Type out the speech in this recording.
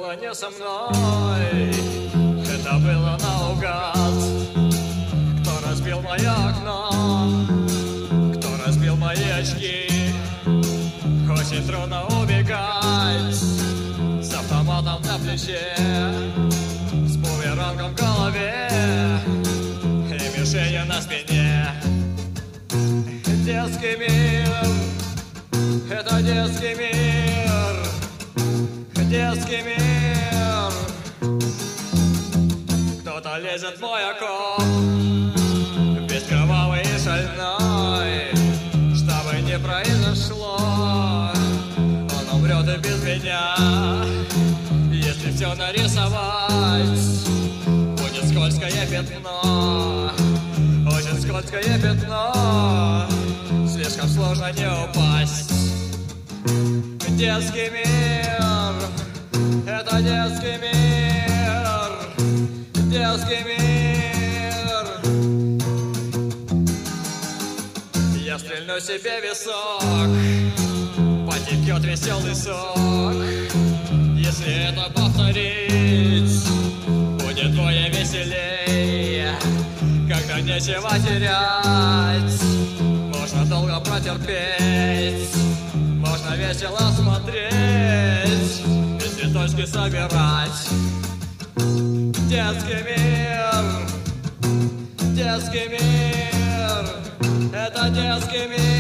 было не со мной, это было наугад. Кто разбил мое окно, кто разбил мои очки. Очень трудно убегать с автоматом на плече, с бумерангом в голове и мишенью на спине. Детский мир, это детский мир, детский мир. Кто-то лезет в мой окоп, весь кровавый и шальной. Что бы ни произошло, он умрет и без меня. Если все нарисовать, будет скользкое пятно, очень скользкое пятно. Слишком сложно не упасть. Детский мир, это детский мир, детский мир. Я стрельну себе в висок, потекет веселый сок. Если это повторить, будет вдвое веселей. Когда нечего терять, можно долго протерпеть, можно весело смотреть и цветочки собирать. Детский мир, детский мир, это детский мир.